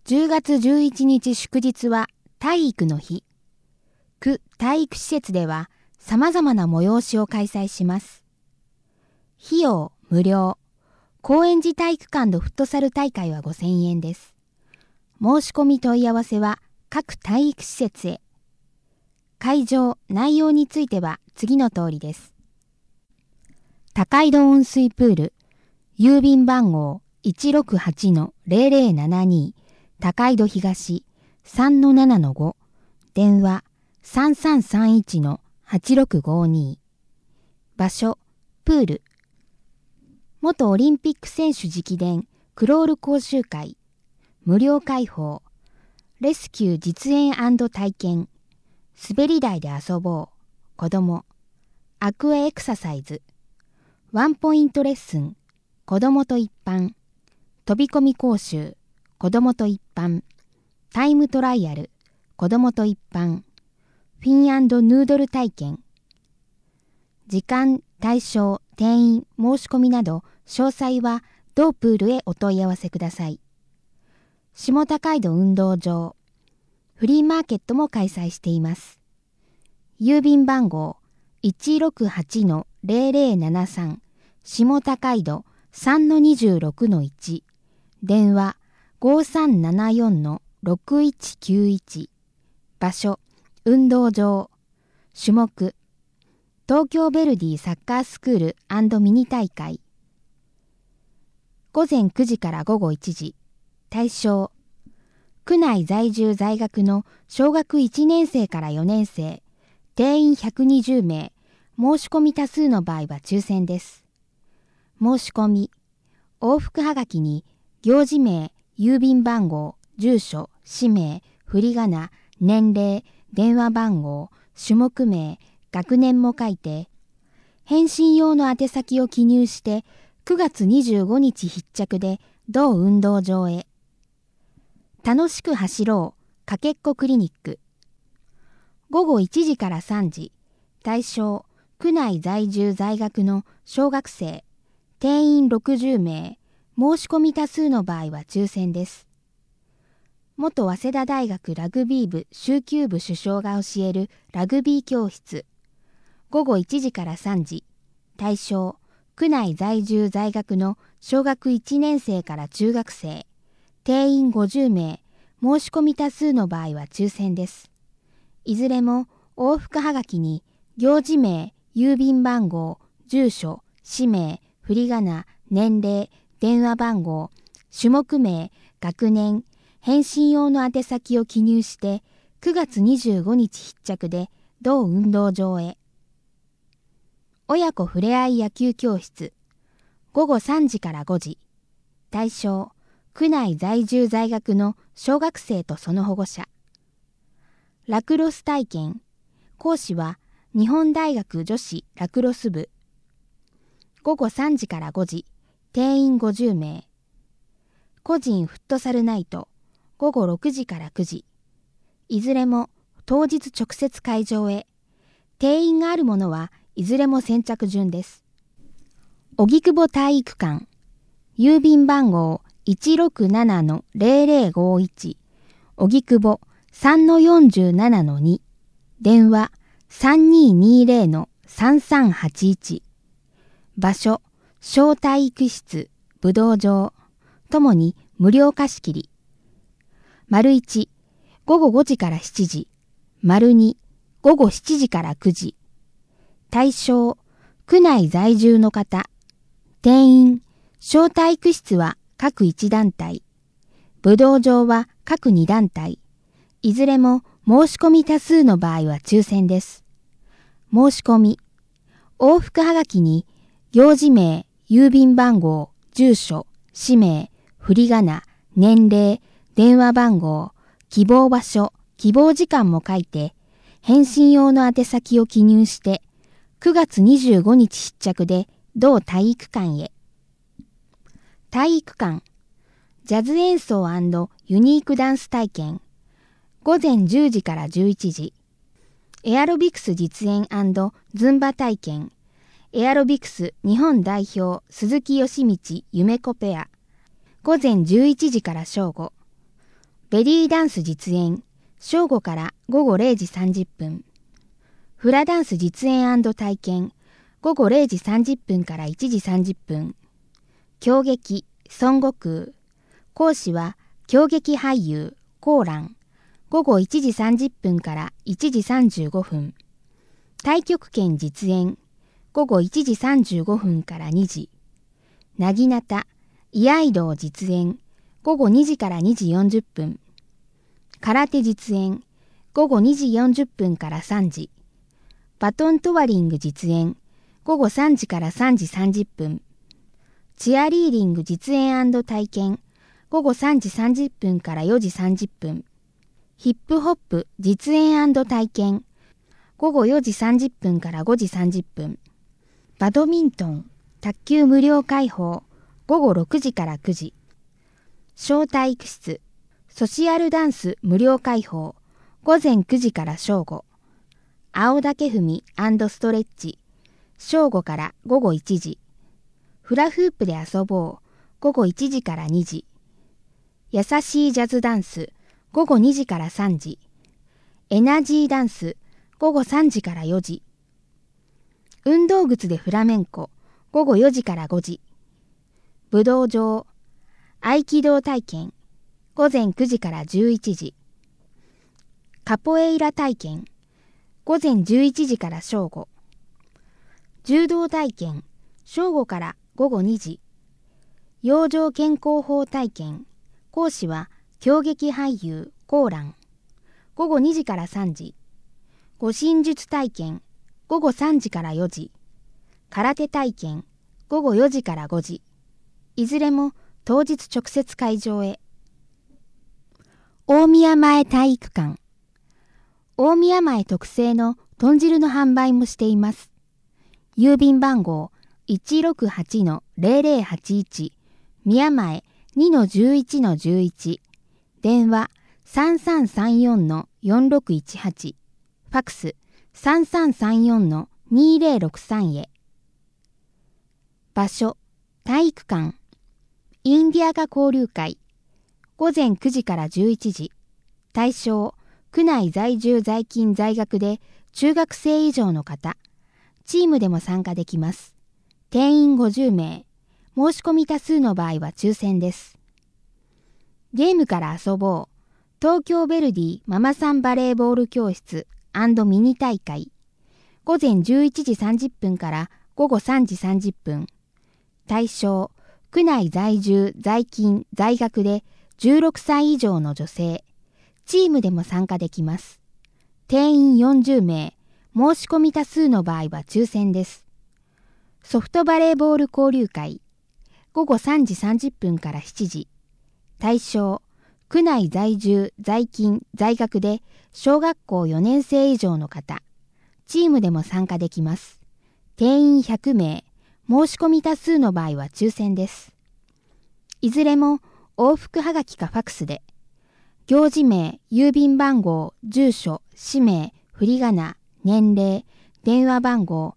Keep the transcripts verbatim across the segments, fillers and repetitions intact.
じゅうがつじゅういちにち祝日は体育の日。区体育施設では様々な催しを開催します。費用無料。高円寺体育館のフットサル大会はごせんえんです。申し込み問い合わせは各体育施設へ。会場、内容については次の通りです。高井戸温水プール、郵便番号 いちろくはちのゼロゼロななに 高井戸東 さんのななのご、電話 さんさんさんいちのはちろくごに。場所、プール。元オリンピック選手直伝クロール講習会、無料開放、レスキュー実演&体験、滑り台で遊ぼう、子供、アクアエクササイズ、ワンポイントレッスン、子供と一般、飛び込み講習、子供と一般、タイムトライアル、子供と一般、フィン&ヌードル体験。時間、対象、定員、申し込みなど、詳細は同プールへお問い合わせください。下高井戸運動場、フリーマーケットも開催しています。郵便番号 いちろくはちのゼロゼロななさん 下高井戸 さんのにじゅうろくのいち、電話 ごさんななよんのろくいちきゅういち。場所、運動場。種目、東京ヴェルディサッカースクール&ミニ大会。午前くじから午後いちじ。対象、区内在住在学の小学いちねんせいからよねんせい、定員ひゃくにじゅうめい、申し込み多数の場合は抽選です。申し込み、往復はがきに行事名、郵便番号、住所、氏名、振り仮名、年齢、電話番号、種目名、学年も書いて、返信用の宛先を記入してくがつにじゅうごにち必着で同運動場へ。楽しく走ろう、かけっこクリニック。ごごいちじからさんじ。対象、区内在住在学の小学生、定員ろくじゅうめい、申し込み多数の場合は抽選です。元早稲田大学ラグビー部蹴球部主将が教えるラグビー教室。ごごいちじからさんじ。対象、区内在住在学の小学いちねんせいから中学生、定員ごじゅうめい、申し込み多数の場合は抽選です。いずれも往復はがきに行事名、郵便番号、住所、氏名、振り仮名、年齢、電話番号、種目名、学年、返信用の宛先を記入してくがつにじゅうごにち必着で同運動場へ。親子ふれあい野球教室。ごごさんじからごじ。対象、区内在住在学の小学生とその保護者。ラクロス体験。講師は日本大学女子ラクロス部。ごごさんじからごじ。定員ごじゅうめい。個人フットサルナイト。ごごろくじからくじ。いずれも当日直接会場へ。定員があるものはいずれも先着順です。荻窪体育館。郵便番号 いちろくななのゼロゼロごいち。荻窪 さんのよんじゅうななのに。電話 さんにーにーぜろのさんさんはちいち。場所、小体育室、武道場。ともに無料貸し切り。丸いち、ごごごじからしちじ。丸に、ごごしちじからくじ。対象、区内在住の方。定員、小体育室は各いちだんたい。武道場は各にだんたい。いずれも申し込み多数の場合は抽選です。申し込み、往復はがきに行事名、郵便番号、住所、氏名、振り仮名、年齢、電話番号、希望場所、希望時間も書いて、返信用の宛先を記入してくがつにじゅうごにち必着で同体育館へ。体育館、ジャズ演奏&ユニークダンス体験。ごぜんじゅうじからじゅういちじ。エアロビクス実演&ズンバ体験。エアロビクス日本代表鈴木義道夢子ペア。ごぜんじゅういちじから正午。 ベリーダンス実演、正午から午後れいじさんじゅっぷん。フラダンス実演&体験、午後れいじさんじゅっぷんからいちじさんじゅっぷん。狂劇、孫悟空。講師は、狂劇俳優、コーラン。午後いちじさんじゅっぷんからいちじさんじゅうごふん。太極拳実演、午後いちじさんじゅうごふんからにじ。なぎなた、居合道実演、午後にじからにじよんじゅっぷん。空手実演、午後にじよんじゅっぷんからさんじ。バトントワリング実演、午後さんじからさんじさんじゅっぷん。チアリーディング実演&体験、午後さんじさんじゅっぷんからよじさんじゅっぷん。ヒップホップ実演&体験、午後よじさんじゅっぷんからごじさんじゅっぷん。バドミントン、卓球無料開放、午後ろくじからくじ。小体育室、ソシアルダンス無料開放、午前くじから正午。青竹踏み&ストレッチ、正午から午後いちじ。フラフープで遊ぼう、午後いちじからにじ。優しいジャズダンス、午後にじからさんじ。エナジーダンス、午後さんじからよじ。運動靴でフラメンコ、午後よじからごじ。武道場、合気道体験、午前くじからじゅういちじ。カポエイラ体験、午前じゅういちじから正午。柔道体験、正午から午後にじ。養生健康法体験、講師は狂劇俳優コーラン。午後にじからさんじ。護身術体験、午後さんじからよじ。空手体験、午後よじからごじ。いずれも当日直接会場へ。大宮前体育館。大宮前特製の豚汁の販売もしています。郵便番号 いちろくはちのぜろぜろはちいち 宮前 にのじゅういちのじゅういち。電話 さんさんさんよんのよんろくいちはち。ファクス さんさんさんよんのにぜろろくさん へ。場所、体育館。インディアガ交流会。午前くじからじゅういちじ。対象、区内在住在勤在学で中学生以上の方。チームでも参加できます。定員ごじゅうめい。申し込み多数の場合は抽選です。ゲームから遊ぼう。東京ヴェルディママさんバレーボール教室&ミニ大会。午前じゅういちじさんじゅっぷんから午後さんじさんじゅっぷん。対象、区内在住在勤在学でじゅうろくさい以上の女性。チームでも参加できます。定員よんじゅうめい。申し込み多数の場合は抽選です。ソフトバレーボール交流会。午後さんじさんじゅっぷんからしちじ。対象、区内在住在勤在学で小学校よねんせい以上の方。チームでも参加できます。定員ひゃくめい。申し込み多数の場合は抽選です。いずれも往復はがきかファクスで。行事名、郵便番号、住所、氏名、振り仮名、年齢、電話番号。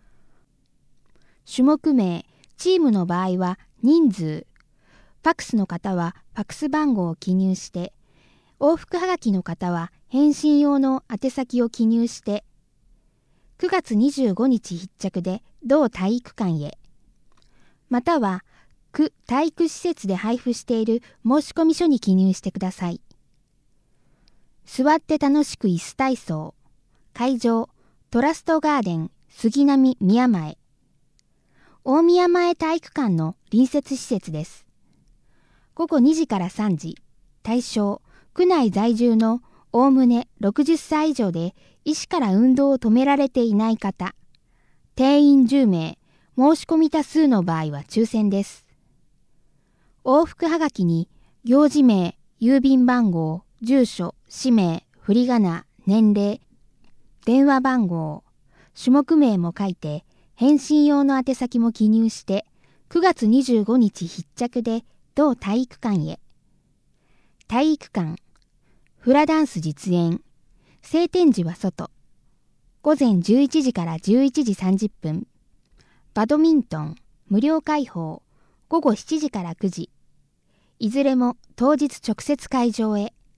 種目名、チームの場合は人数。ファクスの方はファクス番号を記入して、往復はがきの方は返信用の宛先を記入して、くがつにじゅうごにち必着で同体育館へ。または、区体育施設で配布している申込書に記入してください。座って楽しく椅子体操。会場、トラストガーデン、杉並宮前。大宮前体育館の隣接施設です。午後にじからさんじ。対象、区内在住のおおむねろくじゅっさい以上で医師から運動を止められていない方。定員じゅうめい。申し込み多数の場合は抽選です。往復はがきに行事名、郵便番号、住所、氏名、振り仮名、年齢、電話番号、種目名も書いて、返信用の宛先も記入して、くがつにじゅうごにち必着で同体育館へ。体育館、フラダンス実演、晴天時は外。午前じゅういちじからじゅういちじさんじゅっぷん。バドミントン、無料開放、午後しちじからくじ。いずれも当日直接会場へ。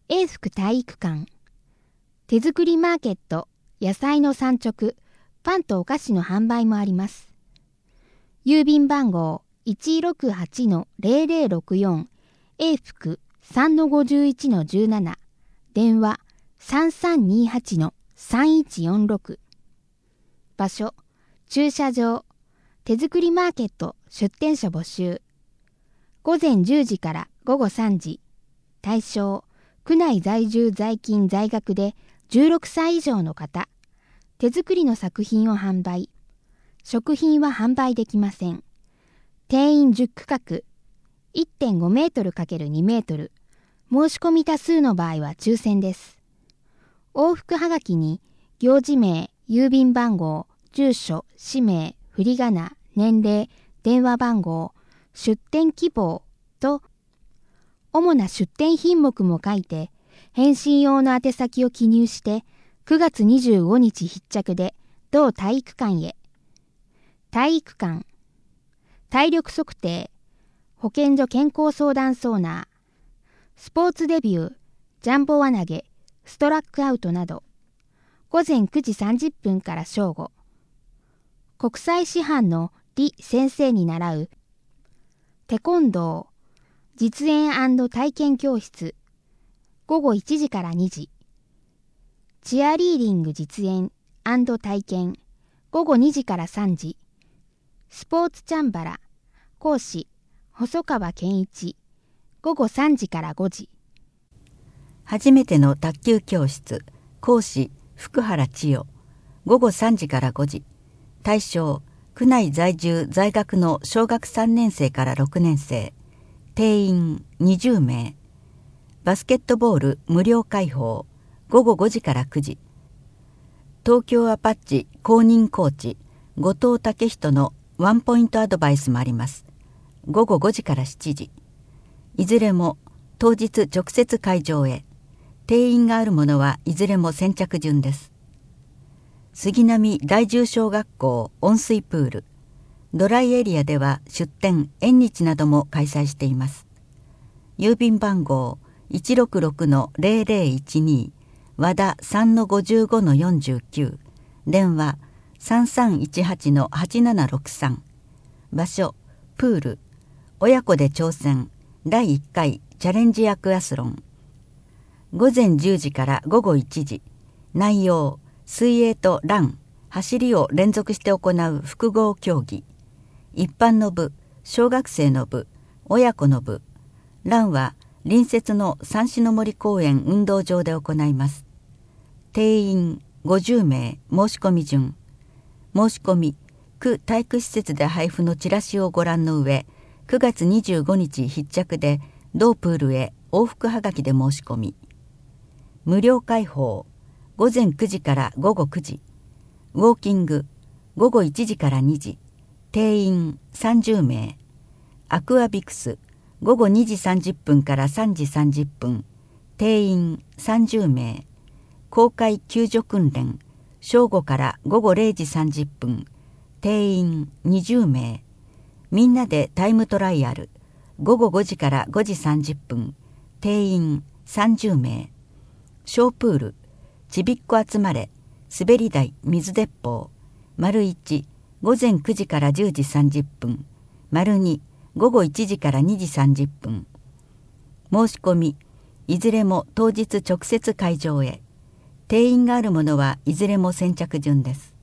永福体育館、手作りマーケット、野菜の産直、パンとお菓子の販売もあります。郵便番号 いちろくはちのゼロゼロろくよん 永福 さんのごじゅういちのじゅうなな、電話 さんさんにはちのさんいちよんろく。場所、駐車場、手作りマーケット出店者募集。午前じゅうじから午後さんじ。対象、区内在住在勤在学でじゅうろくさい以上の方。手作りの作品を販売。食品は販売できません。定員じゅっくかく、いってんごメートルかけるにメートル。申し込み多数の場合は抽選です。往復はがきに行事名、郵便番号、住所、氏名、振り仮名、年齢、電話番号、出店希望と主な出店品目も書いて返信用の宛先を記入してくがつにじゅうごにち必着で同体育館へ。体育館、体力測定、保健所健康相談ソーナー、スポーツデビュー、ジャンボ輪投げ、ストラックアウトなど、午前くじさんじゅっぷんから正午。国際師範の李先生に習うテコンドー、実演&体験教室、午後いちじからにじ。チアリーディング実演&体験、午後にじからさんじ。スポーツチャンバラ、講師、細川健一、午後さんじからごじ。 初めての卓球教室、講師、福原千代、午後さんじからごじ。対象、区内在住在学の小学さんねんせいからろくねんせい。定員にじゅうめい。バスケットボール無料開放、午後ごじからくじ。東京アパッチ公認コーチ、後藤武人のワンポイントアドバイスもあります。午後ごじからしちじ。いずれも当日直接会場へ。定員があるものはいずれも先着順です。杉並第十小学校温水プール、ドライエリアでは出店、縁日なども開催しています。郵便番号 いちろくろくのゼロゼロいちに、和田 さんのごじゅうごのよんじゅうきゅう、電話 さんさんいちはちのはちななろくさん。場所、プール、親子で挑戦、だいいっかいチャレンジアクアスロン。午前じゅうじから午後いちじ。内容、水泳とラン、走りを連続して行う複合競技。一般の部、小学生の部、親子の部。ランは隣接の三種の森公園運動場で行います。定員ごじゅうめい、申し込み順。申し込み、区体育施設で配布のチラシをご覧の上、くがつにじゅうごにち必着で同プールへ往復はがきで申し込み。無料開放、午前くじから午後くじ。ウォーキング、午後いちじからにじ。定員さんじゅうめい。アクアビクス、午後にじさんじゅっぷんからさんじさんじゅっぷん。定員さんじゅうめい。公開救助訓練、正午から午後れいじさんじゅっぷん。定員にじゅうめい。みんなでタイムトライアル、午後ごじからごじさんじゅっぷん。定員さんじゅうめい。小プール、ちびっこ集まれ、滑り台、水鉄砲。丸いち、午前くじからじゅうじさんじゅっぷん。丸に、午後いちじからにじさんじゅっぷん。申し込み、いずれも当日直接会場へ。定員があるものはいずれも先着順です。